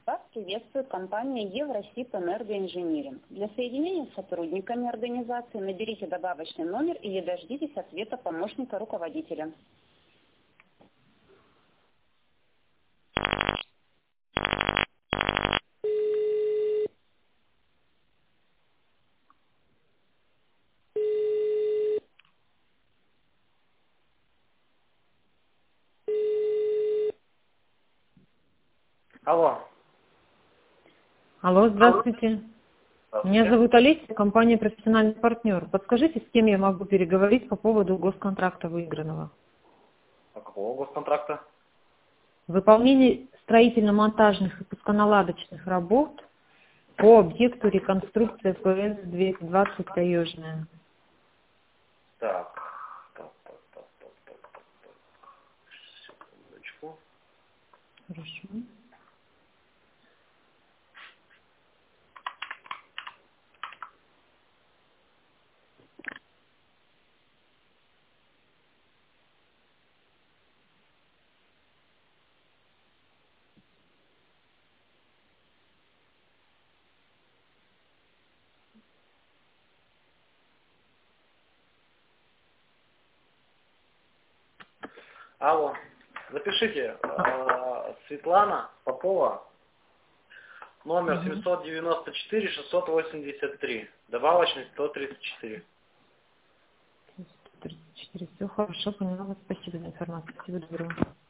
Вас приветствует компания Евросиб Энергоинжиниринг. Для соединения с сотрудниками организации наберите добавочный номер или дождитесь ответа помощника руководителя. Алло. Алло, здравствуйте. Меня Здравствуйте. зовут Олеся, компания «Профессиональный партнер». Подскажите, с кем я могу переговорить по поводу госконтракта выигранного? А какого госконтракта? Выполнение строительно-монтажных и пусконаладочных работ по объекту реконструкция ФС-220 Таежная. Так. Секундочку. Хорошо. Алло. Запишите. Светлана Попова. Номер 794-683. Добавочный 134. 34. Все хорошо, поняла вас. Спасибо за информацию. Всего доброго.